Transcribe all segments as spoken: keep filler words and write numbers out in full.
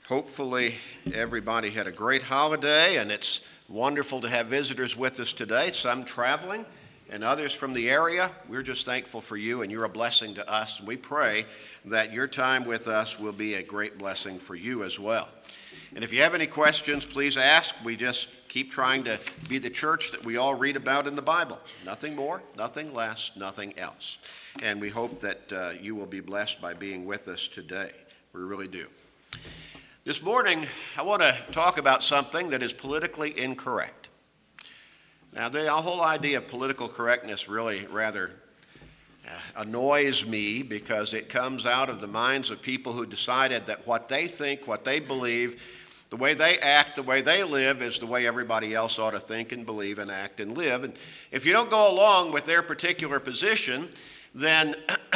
Hopefully everybody had a great holiday, and it's wonderful to have visitors with us today, some traveling and others from the area. We're just thankful for you, and you're a blessing to us. We pray that your time with us will be a great blessing for you as well. And if you have any questions, please ask. We just keep trying to be the church that we all read about in the Bible. Nothing more, nothing less, nothing else. And we hope that uh, you will be blessed by being with us today. We really do. This morning, I want to talk about something that is politically incorrect. Now, the whole idea of political correctness really rather uh, annoys me because it comes out of the minds of people who decided that what they think, what they believe, the way they act, the way they live is the way everybody else ought to think and believe and act and live. And if you don't go along with their particular position, then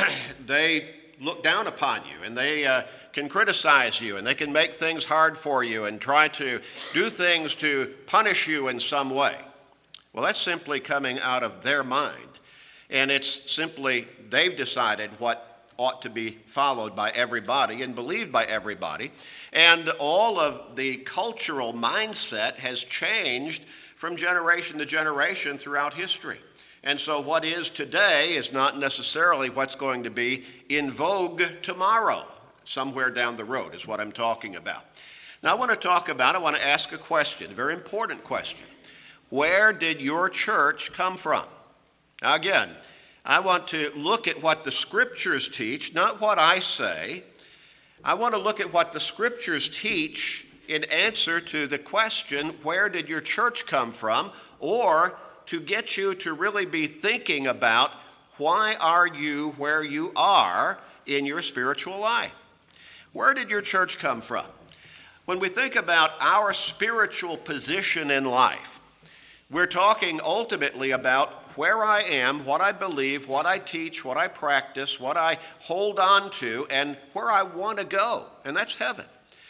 they look down upon you, and they uh, can criticize you, and they can make things hard for you and try to do things to punish you in some way. Well, that's simply coming out of their mind, and it's simply they've decided what ought to be followed by everybody and believed by everybody, and all of the cultural mindset has changed from generation to generation throughout history. And so what is today is not necessarily what's going to be in vogue tomorrow, somewhere down the road is what I'm talking about. Now I want to talk about, I want to ask a question, a very important question. Where did your church come from? Now again, I want to look at what the Scriptures teach, not what I say. I want to look at what the Scriptures teach in answer to the question, where did your church come from? Or to get you to really be thinking about why are you where you are in your spiritual life. Where did your church come from? When we think about our spiritual position in life, we're talking ultimately about where I am, what I believe, what I teach, what I practice, what I hold on to, and where I want to go, and that's heaven.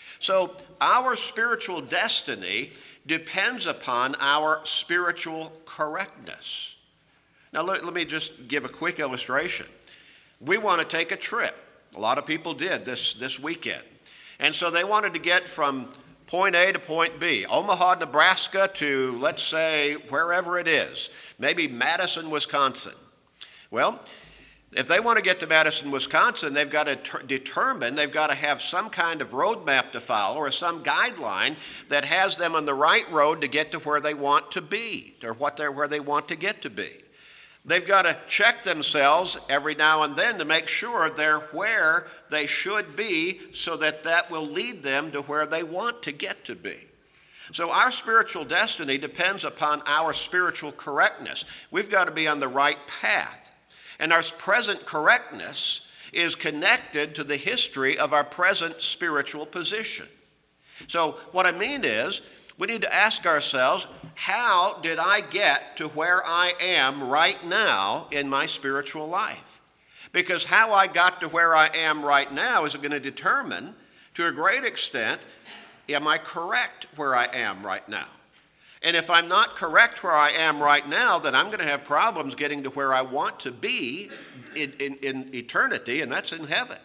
So our spiritual destiny depends upon our spiritual correctness. Now, let, let me just give a quick illustration. We want to take a trip. A lot of people did this, this weekend. And so they wanted to get from point A to point B, Omaha, Nebraska to, let's say, wherever it is, maybe Madison, Wisconsin. Well, if they want to get to Madison, Wisconsin, they've got to ter- determine, they've got to have some kind of roadmap to follow or some guideline that has them on the right road to get to where they want to be or what they're, where they want to get to be. They've got to check themselves every now and then to make sure they're where they should be so that that will lead them to where they want to get to be. So our spiritual destiny depends upon our spiritual correctness. We've got to be on the right path. And our present correctness is connected to the history of our present spiritual position. So what I mean is, we need to ask ourselves, how did I get to where I am right now in my spiritual life? Because how I got to where I am right now is going to determine, to a great extent, am I correct where I am right now? And if I'm not correct where I am right now, then I'm going to have problems getting to where I want to be in, in, in eternity, and that's in heaven.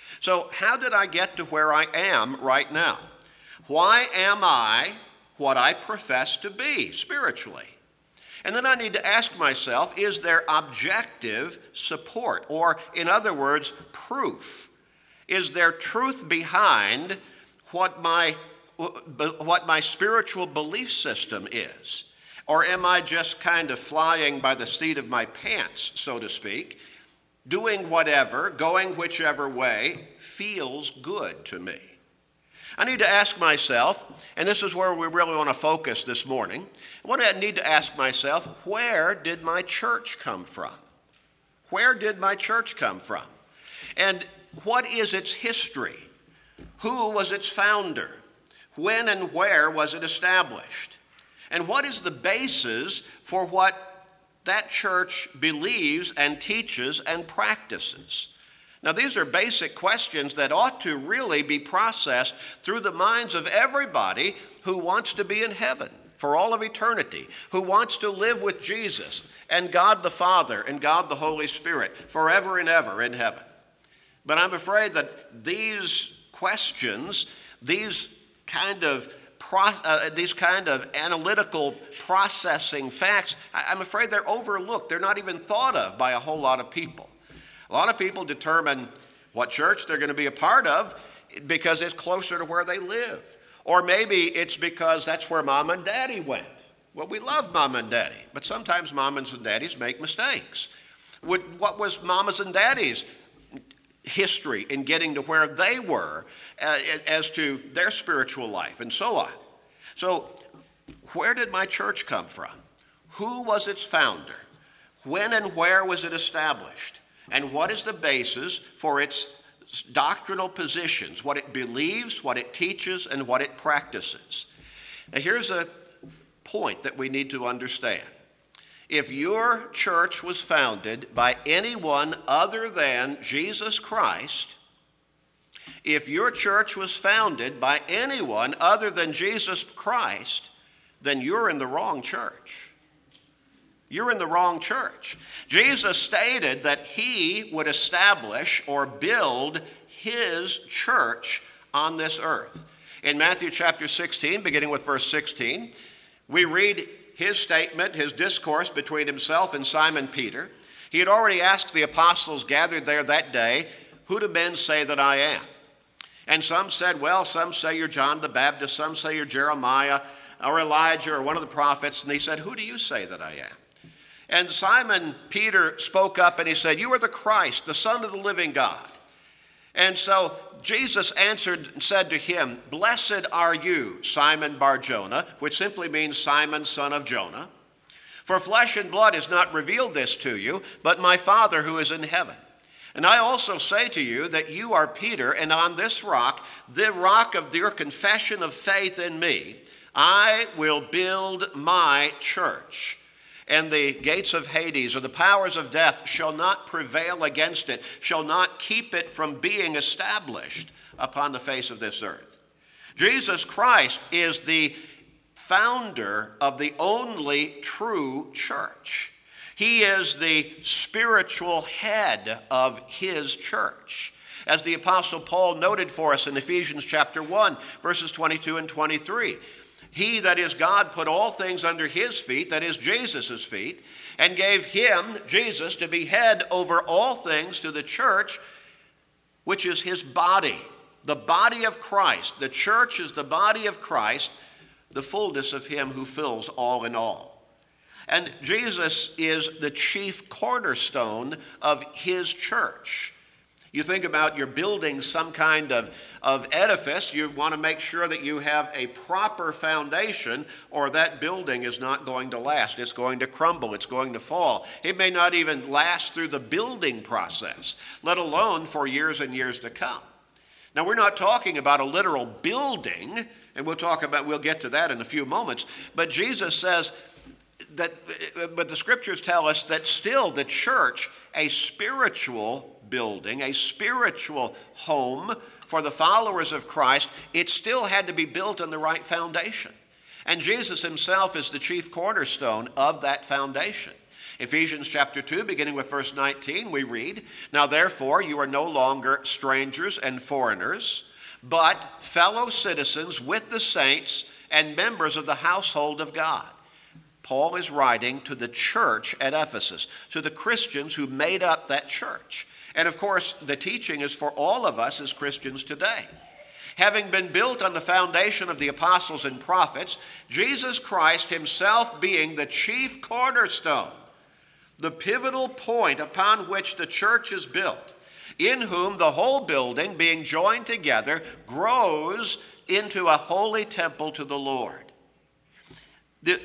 So how did I get to where I am right now? Why am I what I profess to be spiritually? And then I need to ask myself, is there objective support? Or, in other words, proof? Is there truth behind what my what my spiritual belief system is? Or am I just kind of flying by the seat of my pants, so to speak, doing whatever, going whichever way feels good to me? I need to ask myself, and this is where we really want to focus this morning, what I need to ask myself, where did my church come from? Where did my church come from? And what is its history? Who was its founder? When and where was it established? And what is the basis for what that church believes and teaches and practices? Now, these are basic questions that ought to really be processed through the minds of everybody who wants to be in heaven for all of eternity, who wants to live with Jesus and God the Father and God the Holy Spirit forever and ever in heaven. But I'm afraid that these questions these kind of Pro, uh, these kind of analytical processing facts, I, I'm afraid they're overlooked. They're not even thought of by a whole lot of people. A lot of people determine what church they're going to be a part of because it's closer to where they live. Or maybe it's because that's where mom and daddy went. Well, we love mom and daddy, but sometimes mamas and daddies make mistakes. Would, what was mamas and daddies' history in getting to where they were uh, as to their spiritual life and so on? So where did my church come from? Who was its founder? When and where was it established? And what is the basis for its doctrinal positions, what it believes, what it teaches, and what it practices? Now here's a point that we need to understand. If your church was founded by anyone other than Jesus Christ, if your church was founded by anyone other than Jesus Christ, then you're in the wrong church. You're in the wrong church. Jesus stated that he would establish or build his church on this earth. In Matthew chapter sixteen, beginning with verse sixteen, we read his statement, his discourse between himself and Simon Peter. He had already asked the apostles gathered there that day, "Who do men say that I am?" And some said, well, some say you're John the Baptist, some say you're Jeremiah or Elijah or one of the prophets. And he said, "Who do you say that I am?" And Simon Peter spoke up and he said, "You are the Christ, the Son of the living God." And so Jesus answered and said to him, "Blessed are you, Simon Bar-Jonah," which simply means Simon, son of Jonah. "For flesh and blood has not revealed this to you, but my Father who is in heaven. And I also say to you that you are Peter, and on this rock, the rock of your confession of faith in me, I will build my church. And the gates of Hades, or the powers of death, shall not prevail against it, shall not keep it from being established upon the face of this earth." Jesus Christ is the founder of the only true church. He is the spiritual head of his church. As the Apostle Paul noted for us in Ephesians chapter one, verses twenty-two and twenty-three, "He, that is God, put all things under his feet," that is Jesus' feet, "and gave him," Jesus, "to be head over all things to the church, which is his body." The body of Christ. The church is the body of Christ, the fullness of him who fills all in all. And Jesus is the chief cornerstone of his church. You think about you're building some kind of, of edifice, you want to make sure that you have a proper foundation, or that building is not going to last. It's going to crumble. It's going to fall. It may not even last through the building process, let alone for years and years to come. Now, we're not talking about a literal building, and we'll talk about, we'll get to that in a few moments, but Jesus says that, but the scriptures tell us that still the church, a spiritual building, a spiritual home for the followers of Christ, it still had to be built on the right foundation. And Jesus himself is the chief cornerstone of that foundation. Ephesians chapter two, beginning with verse nineteen, we read, "Now therefore you are no longer strangers and foreigners, but fellow citizens with the saints and members of the household of God." Paul is writing to the church at Ephesus, to the Christians who made up that church. And of course, the teaching is for all of us as Christians today. Having been built on the foundation of the apostles and prophets, Jesus Christ himself being the chief cornerstone, the pivotal point upon which the church is built, in whom the whole building, being joined together, grows into a holy temple to the Lord. The,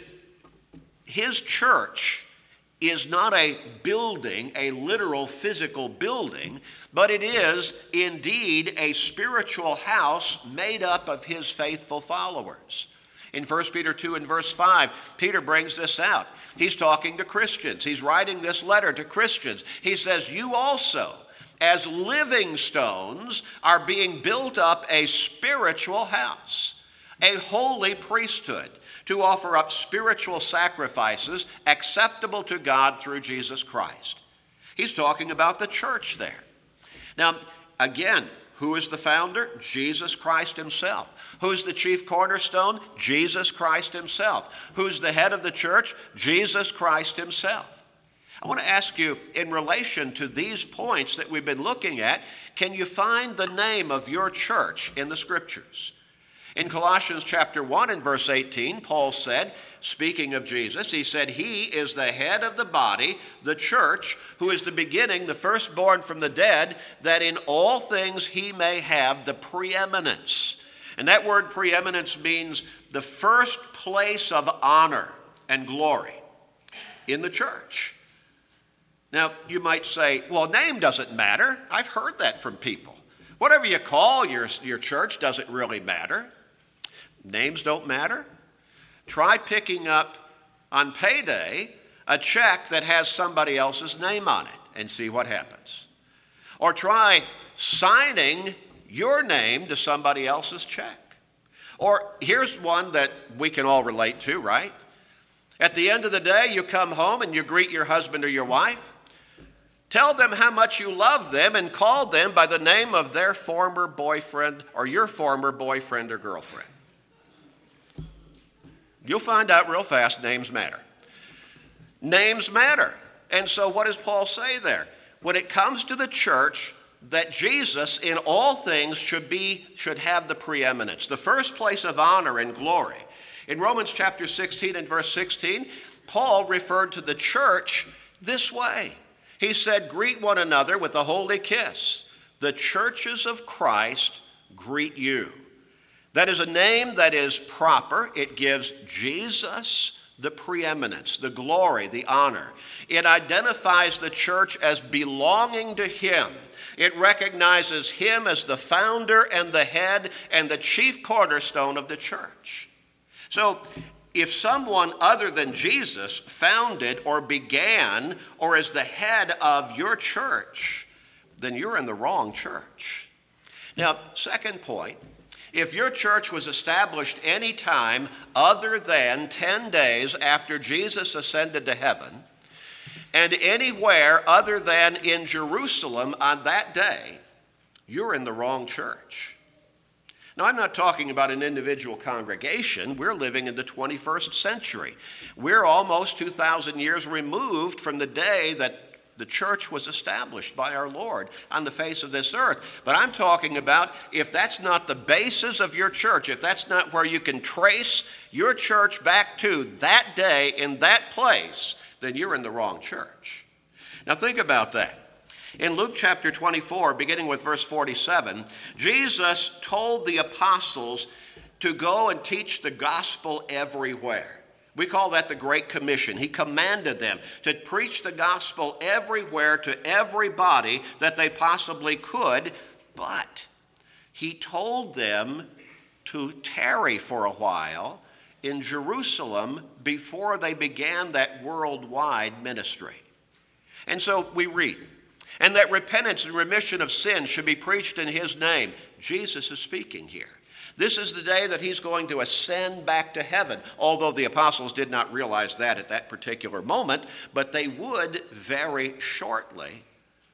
his church is not a building, a literal physical building, but it is indeed a spiritual house made up of his faithful followers. In First Peter two and verse five, Peter brings this out. He's talking to Christians. He's writing this letter to Christians. He says, "You also, as living stones, are being built up a spiritual house, a holy priesthood, to offer up spiritual sacrifices acceptable to God through Jesus Christ." He's talking about the church there. Now, again, Who is the founder? Jesus Christ himself. Who's the chief cornerstone? Jesus Christ himself. Who's the head of the church? Jesus Christ himself. I want to ask you, in relation to these points that we've been looking at, can you find the name of your church in the Scriptures? In Colossians chapter one and verse eighteen, Paul said, speaking of Jesus, he said, he is the head of the body, the church, who is the beginning, the firstborn from the dead, that in all things he may have the preeminence. And that word preeminence means the first place of honor and glory in the church. Now, you might say, well, name doesn't matter. I've heard that from people. Whatever you call your, your church doesn't really matter. Names don't matter. Try picking up on payday a check that has somebody else's name on it and see what happens. Or try signing your name to somebody else's check. Or here's one that we can all relate to, right? At the end of the day, you come home and you greet your husband or your wife. Tell them how much you love them and call them by the name of their former boyfriend or your former boyfriend or girlfriend. You'll find out real fast names matter. Names matter. And so what does Paul say there? When it comes to the church, that Jesus in all things should be, should have the preeminence, the first place of honor and glory. In Romans chapter sixteen and verse sixteen, Paul referred to the church this way. He said, greet one another with a holy kiss. The churches of Christ greet you. That is a name that is proper. It gives Jesus the preeminence, the glory, the honor. It identifies the church as belonging to him. It recognizes him as the founder and the head and the chief cornerstone of the church. So if someone other than Jesus founded or began or is the head of your church, then you're in the wrong church. Now, second point, if your church was established any time other than ten days after Jesus ascended to heaven, and anywhere other than in Jerusalem on that day, you're in the wrong church. Now, I'm not talking about an individual congregation. We're living in the twenty-first century. We're almost two thousand years removed from the day that the church was established by our Lord on the face of this earth. But I'm talking about if that's not the basis of your church, if that's not where you can trace your church back to that day in that place, then you're in the wrong church. Now think about that. In Luke chapter twenty-four, beginning with verse forty-seven, Jesus told the apostles to go and teach the gospel everywhere. We call that the Great Commission. He commanded them to preach the gospel everywhere to everybody that they possibly could, but he told them to tarry for a while in Jerusalem before they began that worldwide ministry. And so we read, and that repentance and remission of sin should be preached in his name. Jesus is speaking here. This is the day that he's going to ascend back to heaven, although the apostles did not realize that at that particular moment, but they would very shortly.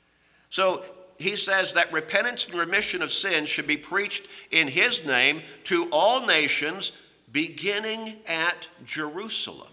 So he says that repentance and remission of sin should be preached in his name to all nations, beginning at Jerusalem.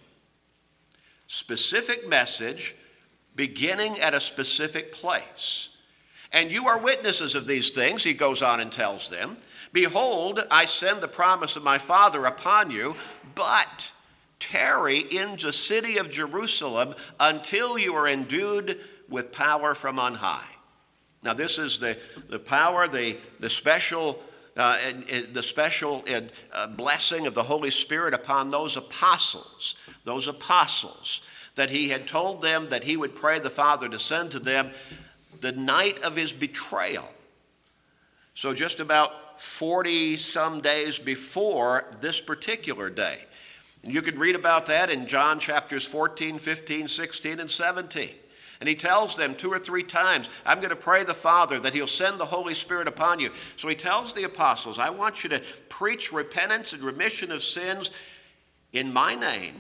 Specific message, beginning at a specific place. And you are witnesses of these things, he goes on and tells them. Behold, I send the promise of my Father upon you, but tarry in the city of Jerusalem until you are endued with power from on high. Now this is the, the power, the, the special, uh, the special uh, blessing of the Holy Spirit upon those apostles, those apostles that he had told them that he would pray the Father to send to them the night of his betrayal. So just about forty some days before this particular day. And you could read about that in John chapters fourteen, fifteen, sixteen, and seventeen. And he tells them two or three times, I'm going to pray the Father that he'll send the Holy Spirit upon you. So he tells the apostles, I want you to preach repentance and remission of sins in my name.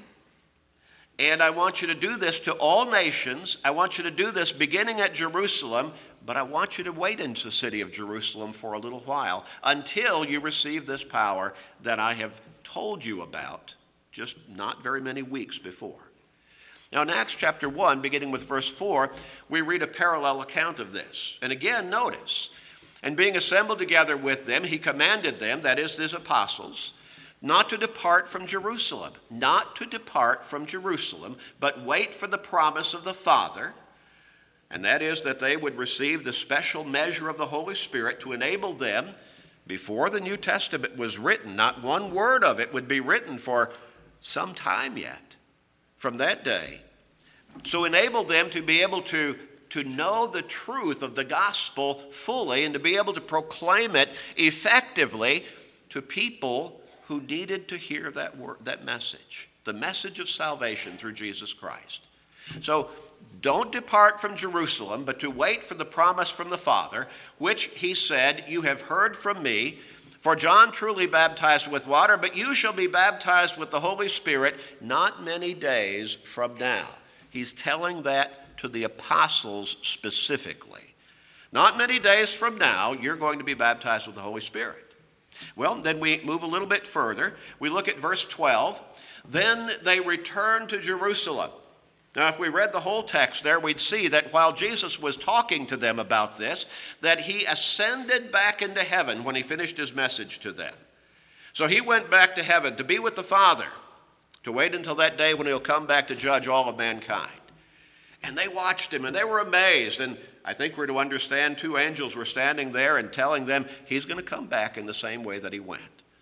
And I want you to do this to all nations. I want you to do this beginning at Jerusalem, but I want you to wait in the city of Jerusalem for a little while until you receive this power that I have told you about just not very many weeks before. Now in Acts chapter one, beginning with verse four, we read a parallel account of this. And again, notice, and being assembled together with them, he commanded them, that is, his apostles, not to depart from Jerusalem, not to depart from Jerusalem, but wait for the promise of the Father, and that is that they would receive the special measure of the Holy Spirit to enable them, before the New Testament was written, not one word of it would be written for some time yet from that day, so enable them to be able to, to know the truth of the gospel fully and to be able to proclaim it effectively to people who needed to hear that word, that message, the message of salvation through Jesus Christ. So don't depart from Jerusalem, but to wait for the promise from the Father, which he said, you have heard from me. For John truly baptized with water, but you shall be baptized with the Holy Spirit not many days from now. He's telling that to the apostles specifically. Not many days from now, you're going to be baptized with the Holy Spirit. Well, then we move a little bit further. We look at verse twelve. Then they returned to Jerusalem. Now, if we read the whole text there, we'd see that while Jesus was talking to them about this, that he ascended back into heaven when he finished his message to them. So he went back to heaven to be with the Father, to wait until that day when he'll come back to judge all of mankind. And they watched him, and they were amazed. And I think we're to understand two angels were standing there and telling them he's going to come back in the same way that he went.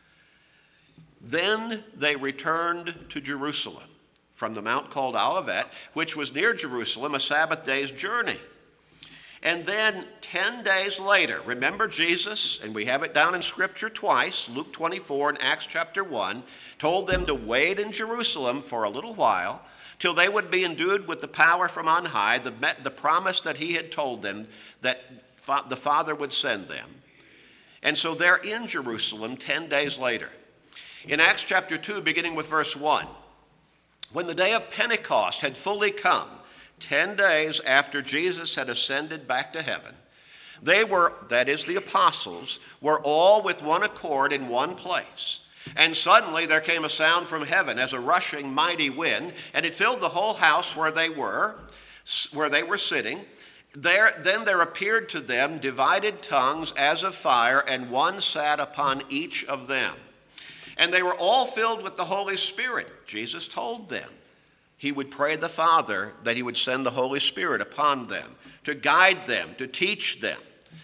Then they returned to Jerusalem from the mount called Olivet, which was near Jerusalem, a Sabbath day's journey. And then ten days later, remember Jesus, and we have it down in Scripture twice, Luke twenty-four and Acts chapter one, told them to wait in Jerusalem for a little while till they would be endued with the power from on high, the, the promise that he had told them that fa- the Father would send them. And so they're in Jerusalem ten days later. In Acts chapter two, beginning with verse one, when the day of Pentecost had fully come, ten days after Jesus had ascended back to heaven, they were, that is the apostles, were all with one accord in one place. And suddenly there came a sound from heaven as a rushing mighty wind, and it filled the whole house where they were, where they were sitting. There, then there appeared to them divided tongues as of fire, and one sat upon each of them. And they were all filled with the Holy Spirit. Jesus told them he would pray the Father that he would send the Holy Spirit upon them to guide them, to teach them.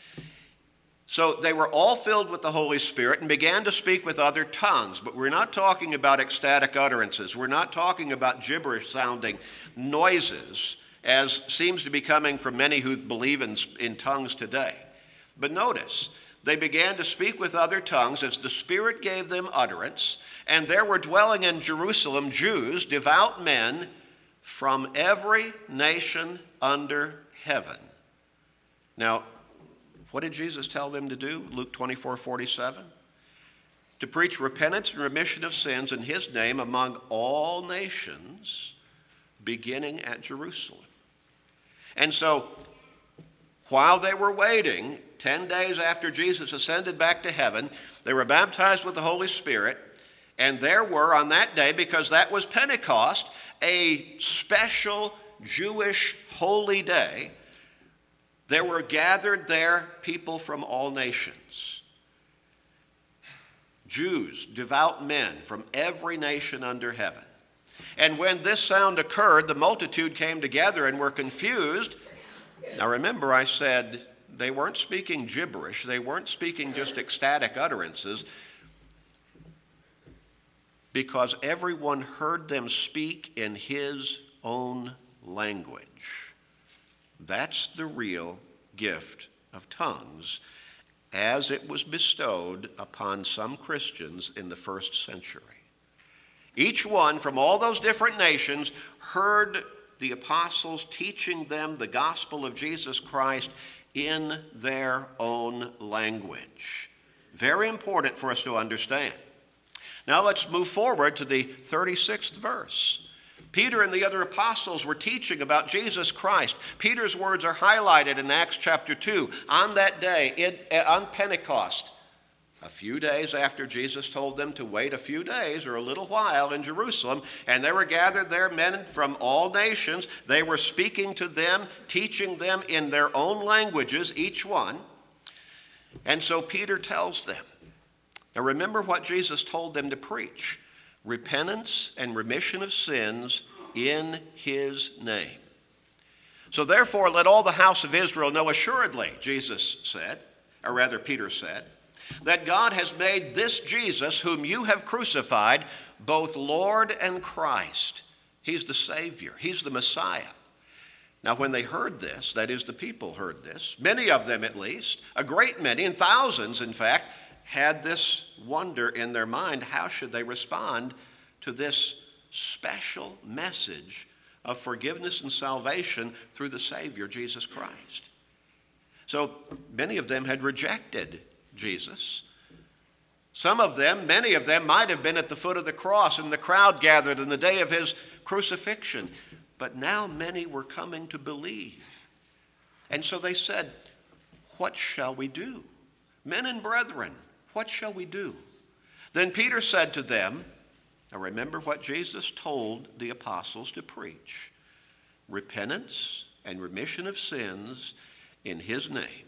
So they were all filled with the Holy Spirit and began to speak with other tongues. But we're not talking about ecstatic utterances. We're not talking about gibberish-sounding noises, as seems to be coming from many who believe in, in tongues today. But notice, they began to speak with other tongues as the Spirit gave them utterance, and there were dwelling in Jerusalem Jews, devout men from every nation under heaven. Now, what did Jesus tell them to do? Luke twenty-four forty-seven. To preach repentance and remission of sins in his name among all nations, beginning at Jerusalem. And so, while they were waiting, ten days after Jesus ascended back to heaven, they were baptized with the Holy Spirit, and there were on that day, because that was Pentecost, a special Jewish holy day, there were gathered there people from all nations. Jews, devout men from every nation under heaven. And when this sound occurred, the multitude came together and were confused. Now remember, I said they weren't speaking gibberish. They weren't speaking just ecstatic utterances, because everyone heard them speak in his own language. That's the real gift of tongues, as it was bestowed upon some Christians in the first century. Each one from all those different nations heard the apostles teaching them the gospel of Jesus Christ in their own language. Very important for us to understand. Now let's move forward to the thirty-sixth verse. Peter and the other apostles were teaching about Jesus Christ. Peter's words are highlighted in Acts chapter two. On that day, in, on Pentecost, a few days after Jesus told them to wait a few days or a little while in Jerusalem, and there were gathered there men from all nations. They were speaking to them, teaching them in their own languages, each one. And so Peter tells them, now remember what Jesus told them to preach: repentance and remission of sins in his name. So therefore, let all the house of Israel know assuredly, Jesus said, or rather Peter said, that God has made this Jesus, whom you have crucified, both Lord and Christ. He's the Savior. He's the Messiah. Now, when they heard this, that is, the people heard this, many of them at least, a great many, and thousands, in fact, had this wonder in their mind: how should they respond to this special message of forgiveness and salvation through the Savior, Jesus Christ? So many of them had rejected Jesus. Some of them, many of them, might have been at the foot of the cross and the crowd gathered in the day of his crucifixion. But now many were coming to believe. And so they said, what shall we do? Men and brethren, what shall we do? Then Peter said to them, now remember what Jesus told the apostles to preach: repentance and remission of sins in his name.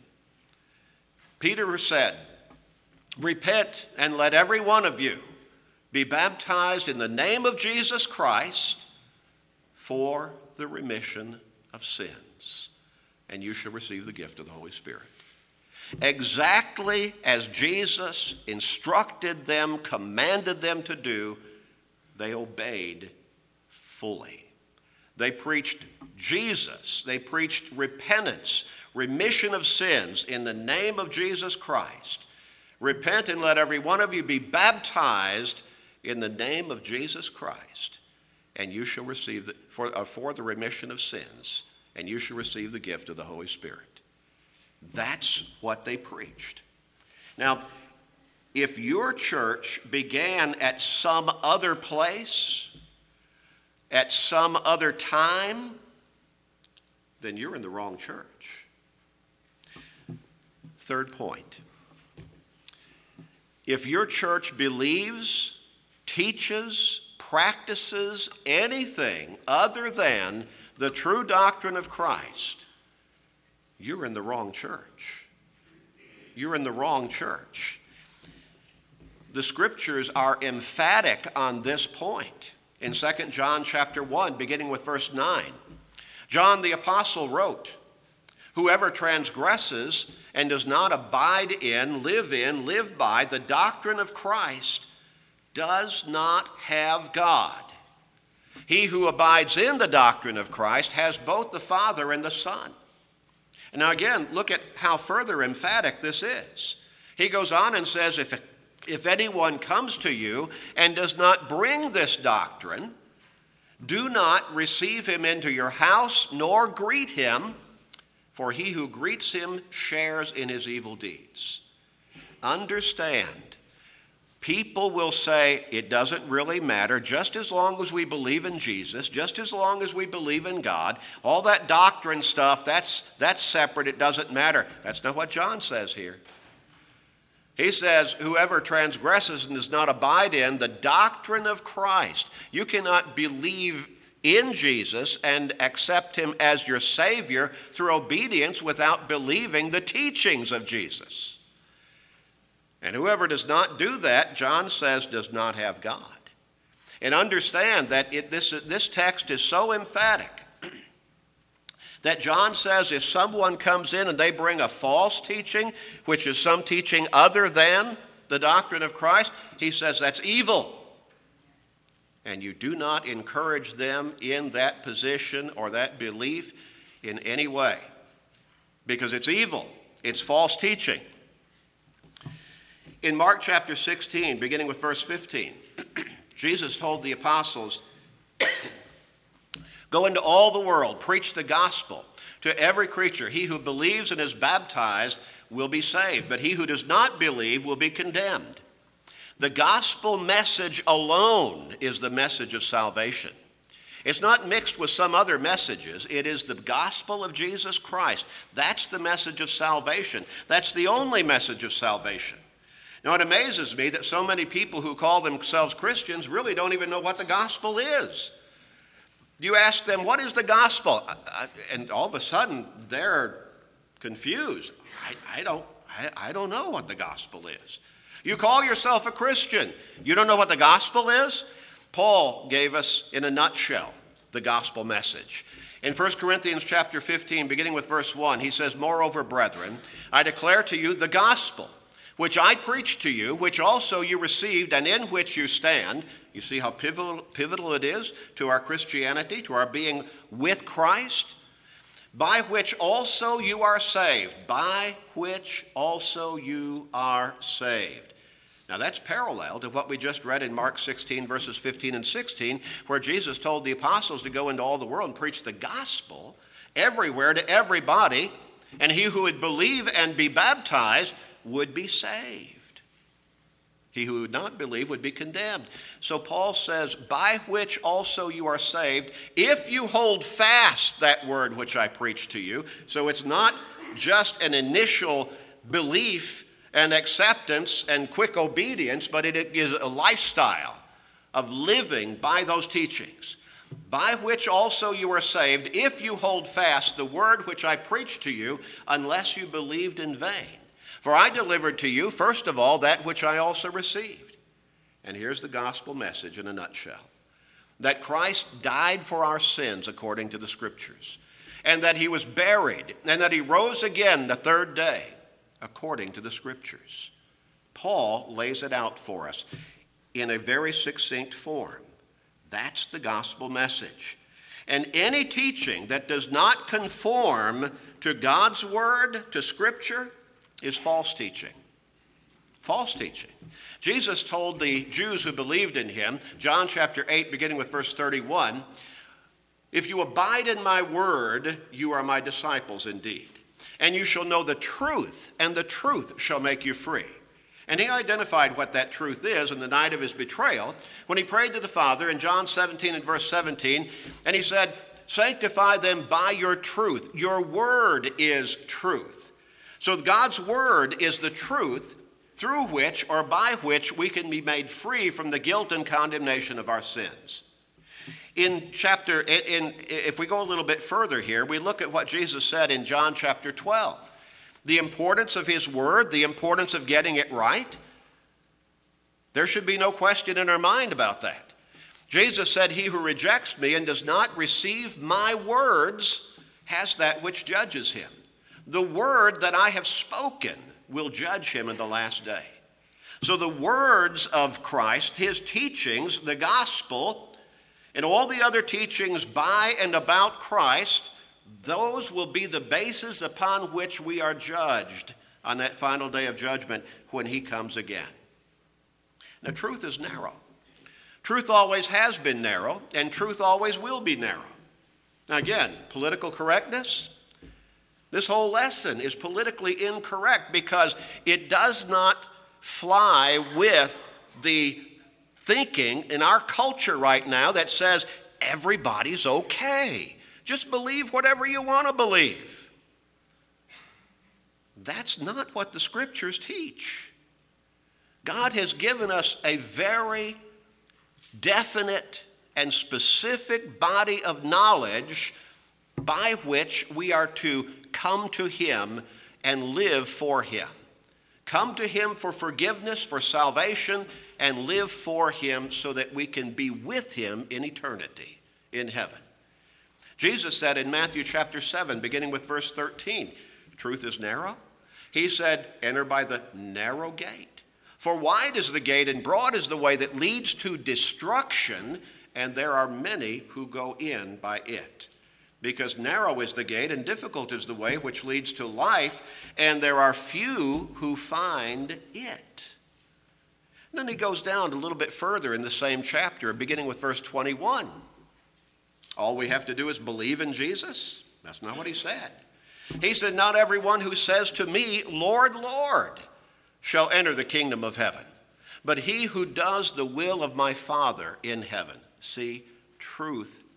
Peter said, repent and let every one of you be baptized in the name of Jesus Christ for the remission of sins, and you shall receive the gift of the Holy Spirit. Exactly as Jesus instructed them, commanded them to do, they obeyed fully. They preached Jesus. They preached repentance, remission of sins in the name of Jesus Christ. Repent and let every one of you be baptized in the name of Jesus Christ, and you shall receive the, for, uh, for the remission of sins, and you shall receive the gift of the Holy Spirit. That's what they preached. Now, if your church began at some other place, at some other time, then you're in the wrong church. Third point. If your church believes, teaches, practices anything other than the true doctrine of Christ, you're in the wrong church. You're in the wrong church. The scriptures are emphatic on this point. In Second John chapter one, beginning with verse nine, John the apostle wrote, whoever transgresses and does not abide in, live in, live by the doctrine of Christ does not have God. He who abides in the doctrine of Christ has both the Father and the Son. And now again, look at how further emphatic this is. He goes on and says, if, if anyone comes to you and does not bring this doctrine, do not receive him into your house, nor greet him, for he who greets him shares in his evil deeds. Understand, people will say it doesn't really matter, just as long as we believe in Jesus, just as long as we believe in God. All that doctrine stuff, that's, that's separate, it doesn't matter. That's not what John says here. He says, whoever transgresses and does not abide in the doctrine of Christ. You cannot believe in Jesus and accept him as your Savior through obedience without believing the teachings of Jesus. And whoever does not do that, John says, does not have God. And understand that it, this, this text is so emphatic that John says if someone comes in and they bring a false teaching, which is some teaching other than the doctrine of Christ, he says that's evil. And you do not encourage them in that position or that belief in any way, because it's evil. It's false teaching. In Mark chapter sixteen, beginning with verse fifteen, Jesus told the apostles, go into all the world, preach the gospel to every creature. He who believes and is baptized will be saved, but he who does not believe will be condemned. The gospel message alone is the message of salvation. It's not mixed with some other messages. It is the gospel of Jesus Christ. That's the message of salvation. That's the only message of salvation. Now, it amazes me that so many people who call themselves Christians really don't even know what the gospel is. You ask them, what is the gospel? And all of a sudden, they're confused. I, I, don't, I, I don't know what the gospel is. You call yourself a Christian. You don't know what the gospel is? Paul gave us, in a nutshell, the gospel message. In First Corinthians chapter fifteen, beginning with verse one, he says, "Moreover, brethren, I declare to you the gospel, which I preached to you, which also you received, and in which you stand." You see how pivotal, pivotal it is to our Christianity, to our being with Christ. "By which also you are saved." By which also you are saved. Now that's parallel to what we just read in Mark sixteen, verses fifteen and sixteen, where Jesus told the apostles to go into all the world and preach the gospel everywhere to everybody, and he who would believe and be baptized would be saved. He who would not believe would be condemned. So Paul says, "By which also you are saved, if you hold fast that word which I preached to you." So it's not just an initial belief and acceptance and quick obedience, but it is a lifestyle of living by those teachings. "By which also you are saved, if you hold fast the word which I preached to you, unless you believed in vain. For I delivered to you, first of all, that which I also received." And here's the gospel message in a nutshell. That Christ died for our sins according to the Scriptures, and that he was buried, and that he rose again the third day according to the Scriptures. Paul lays it out for us in a very succinct form. That's the gospel message. And any teaching that does not conform to God's word, to Scripture, is false teaching. False teaching. Jesus told the Jews who believed in him, John chapter eight, beginning with verse thirty-one, "If you abide in my word, you are my disciples indeed. And you shall know the truth, and the truth shall make you free." And he identified what that truth is in the night of his betrayal when he prayed to the Father in John seventeen and verse seventeen, and he said, "Sanctify them by your truth. Your word is truth." So God's word is the truth through which or by which we can be made free from the guilt and condemnation of our sins. In chapter, in, if we go a little bit further here, we look at what Jesus said in John chapter twelve. The importance of his word, the importance of getting it right. There should be no question in our mind about that. Jesus said, "He who rejects me and does not receive my words has that which judges him. The word that I have spoken will judge him in the last day." So the words of Christ, his teachings, the gospel, and all the other teachings by and about Christ, those will be the basis upon which we are judged on that final day of judgment when he comes again. Now, truth is narrow. Truth always has been narrow, and truth always will be narrow. Now, again, political correctness. This whole lesson is politically incorrect because it does not fly with the thinking in our culture right now that says everybody's okay. Just believe whatever you want to believe. That's not what the Scriptures teach. God has given us a very definite and specific body of knowledge by which we are to come to him and live for him. Come to him for forgiveness, for salvation, and live for him so that we can be with him in eternity, in heaven. Jesus said in Matthew chapter seven, beginning with verse thirteen, truth is narrow. He said, enter by the narrow gate. For wide is the gate and broad is the way that leads to destruction, and there are many who go in by it. Because narrow is the gate and difficult is the way which leads to life, and there are few who find it. And then he goes down a little bit further in the same chapter, beginning with verse twenty-one. All we have to do is believe in Jesus? That's not what he said. He said, not everyone who says to me, Lord, Lord, shall enter the kingdom of heaven, but he who does the will of my Father in heaven. See, truth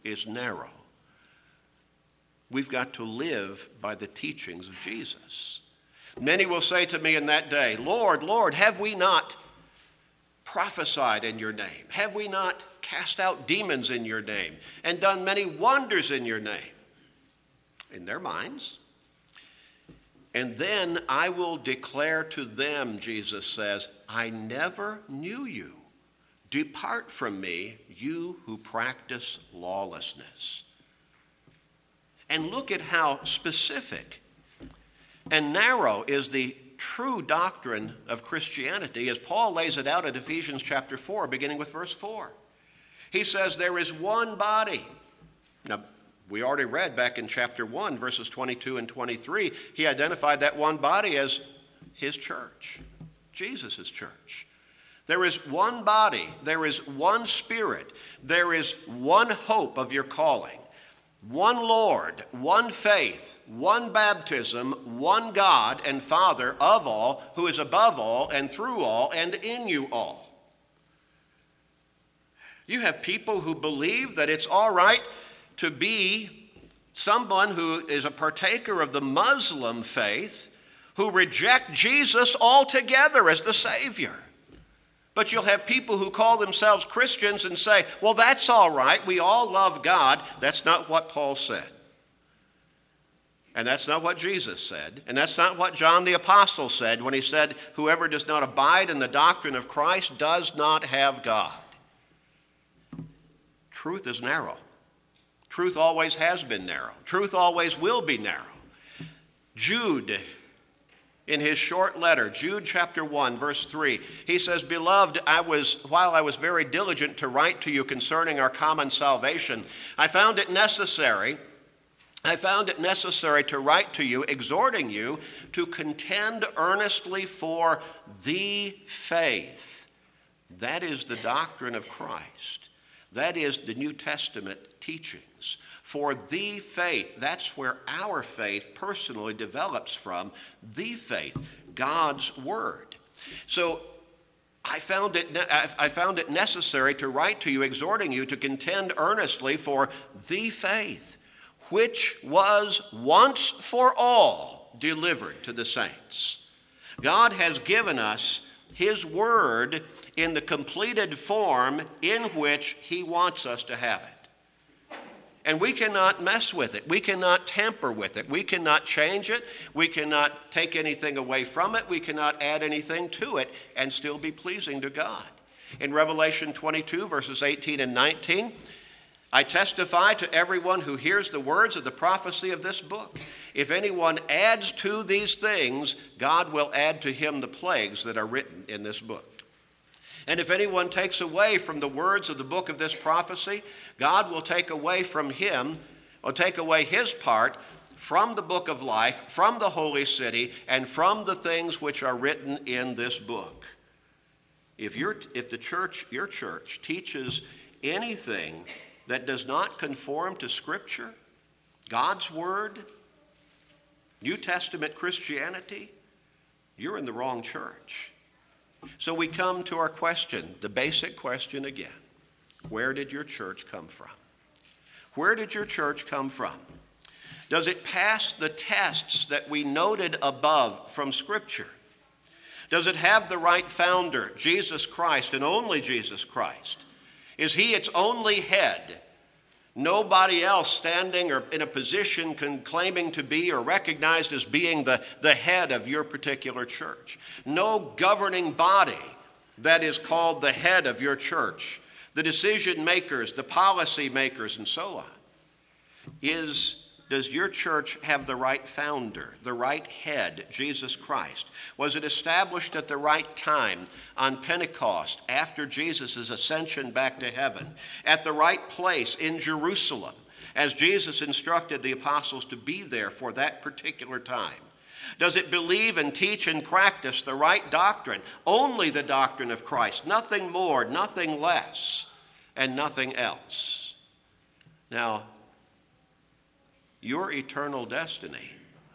is narrow. We've got to live by the teachings of Jesus. Many will say to me in that day, Lord, Lord, have we not prophesied in your name? Have we not cast out demons in your name and done many wonders in your name? In their minds. And then I will declare to them, Jesus says, I never knew you. Depart from me, you who practice lawlessness. And look at how specific and narrow is the true doctrine of Christianity as Paul lays it out in Ephesians chapter four, beginning with verse four. He says there is one body. Now, we already read back in chapter one, verses twenty-two and twenty-three, he identified that one body as his church, Jesus' church. There is one body, there is one Spirit, there is one hope of your calling, one Lord, one faith, one baptism, one God and Father of all, who is above all and through all and in you all. You have people who believe that it's all right to be someone who is a partaker of the Muslim faith who reject Jesus altogether as the Savior. But you'll have people who call themselves Christians and say, well, that's all right. We all love God. That's not what Paul said. And that's not what Jesus said. And that's not what John the Apostle said when he said, whoever does not abide in the doctrine of Christ does not have God. Truth is narrow. Truth always has been narrow. Truth always will be narrow. Jude, in his short letter, Jude chapter one, verse three, he says, Beloved, I was, while I was very diligent to write to you concerning our common salvation, I found it necessary, I found it necessary to write to you, exhorting you to contend earnestly for the faith. That is the doctrine of Christ. That is the New Testament teachings. For the faith, that's where our faith personally develops from, the faith, God's Word. So I found it, I found it necessary to write to you, exhorting you to contend earnestly for the faith, which was once for all delivered to the saints. God has given us His Word in the completed form in which He wants us to have it. And we cannot mess with it. We cannot tamper with it. We cannot change it. We cannot take anything away from it. We cannot add anything to it and still be pleasing to God. In Revelation twenty-two, verses eighteen and nineteen, I testify to everyone who hears the words of the prophecy of this book. If anyone adds to these things, God will add to him the plagues that are written in this book. And if anyone takes away from the words of the book of this prophecy, God will take away from him, or take away his part from the book of life, from the holy city, and from the things which are written in this book. If, you're, if the church, your church, teaches anything that does not conform to Scripture, God's Word, New Testament Christianity, you're in the wrong church. So we come to our question, the basic question again. Where did your church come from? Where did your church come from? Does it pass the tests that we noted above from Scripture? Does it have the right founder, Jesus Christ, and only Jesus Christ? Is He its only head? Nobody else standing or in a position con- claiming to be or recognized as being the, the head of your particular church. No governing body that is called the head of your church. The decision makers, the policy makers, and so on. Is, does your church have the right founder, the right head, Jesus Christ? Was it established at the right time on Pentecost after Jesus' ascension back to heaven? At the right place in Jerusalem, as Jesus instructed the apostles to be there for that particular time? Does it believe and teach and practice the right doctrine, only the doctrine of Christ, nothing more, nothing less, and nothing else? Now, your eternal destiny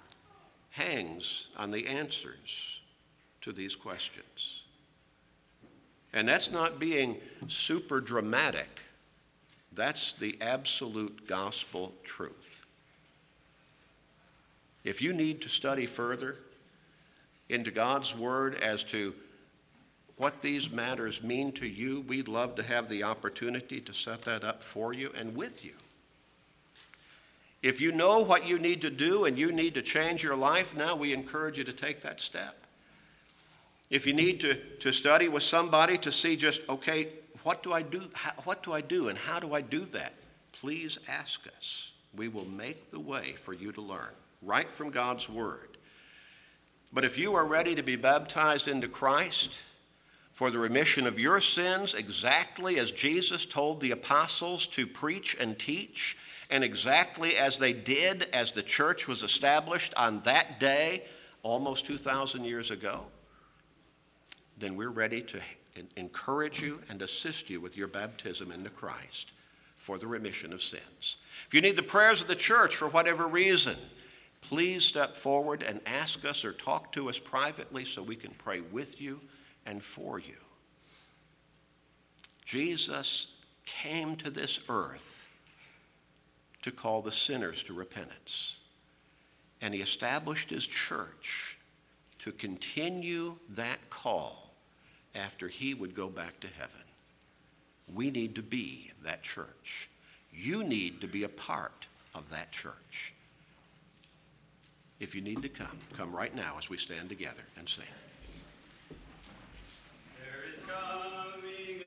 hangs on the answers to these questions. And that's not being super dramatic. That's the absolute gospel truth. If you need to study further into God's Word as to what these matters mean to you, we'd love to have the opportunity to set that up for you and with you. If you know what you need to do and you need to change your life now, we encourage you to take that step. If you need to, to study with somebody to see just, okay, what do I do? How, what do I do and how do I do that? Please ask us. We will make the way for you to learn right from God's Word. But if you are ready to be baptized into Christ for the remission of your sins, exactly as Jesus told the apostles to preach and teach, and exactly as they did as the church was established on that day, almost two thousand years ago, then we're ready to encourage you and assist you with your baptism into Christ for the remission of sins. If you need the prayers of the church for whatever reason, please step forward and ask us or talk to us privately so we can pray with you and for you. Jesus came to this earth to call the sinners to repentance. And he established his church to continue that call after he would go back to heaven. We need to be that church. You need to be a part of that church. If you need to come, come right now as we stand together and sing.